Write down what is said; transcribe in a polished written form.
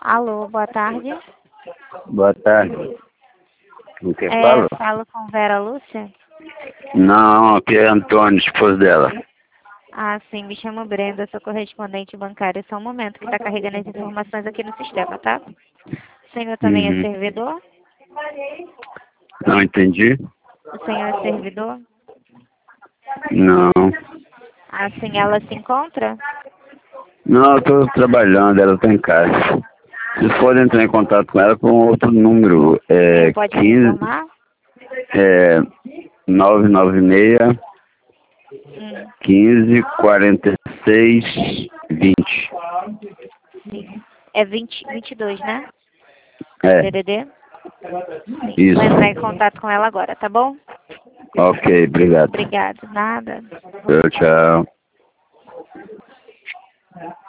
Alô, boa tarde. Boa tarde. O que fala? Falo com Vera Lúcia? Não, aqui é Antônio, esposo dela. Ah, sim, me chamo Brenda, sou correspondente bancária. Só um momento que está carregando as informações aqui no sistema, tá? O senhor também é servidor? Não entendi? O senhor é servidor? Não. Assim, ela se encontra? Não, eu estou trabalhando, ela está em casa. Vocês podem entrar em contato com ela com outro número. O senhor pode me informar? 996 15 46 20. Sim. É 22, né? É, DDD? isso. Vou entrar em contato com ela agora, tá bom? Ok, obrigado. Obrigado. Nada. Tchau.